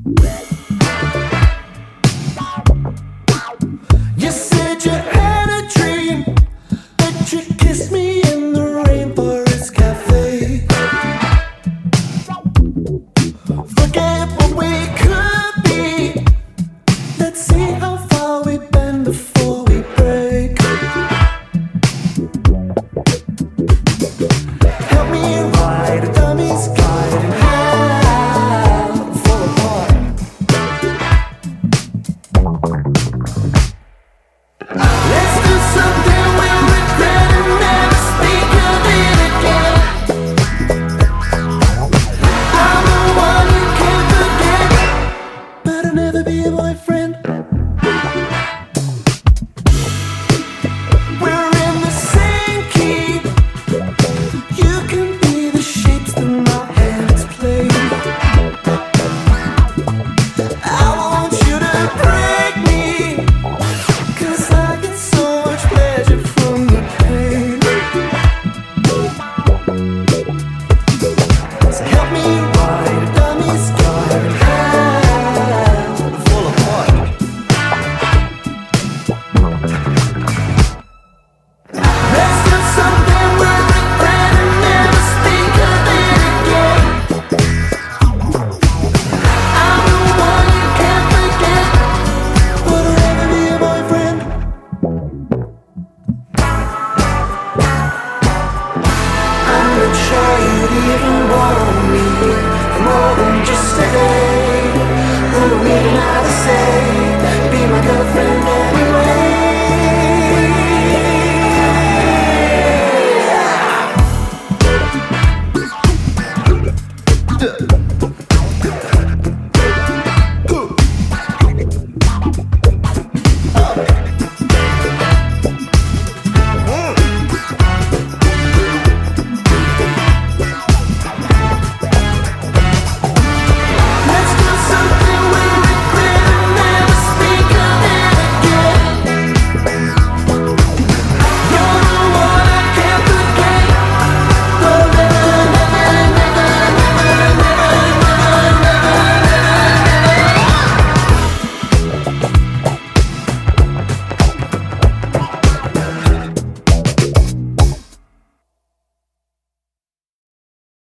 You said you had a dream that you kissed me in the Rainforest Cafe. Forget what we could be. Let's see how far we've been before we break. Help me ride a dummy's guide and how to fall apart. Let's do something we'll regret and never speak of it again. I'm the one you can't forget, but I'll never be your boyfriend. We're in the same key. You can be the shapes that my hands play. I want you to break me, 'cause I get so much pleasure from the pain. So help me ride a dummy's guide and how to fall apart. Let's do something we'll regret and never speak of it again. I'm the one you can't forget, but I'll never be your boyfriend. I'm not sure you'd even want me for more than just a day. Who am I to say?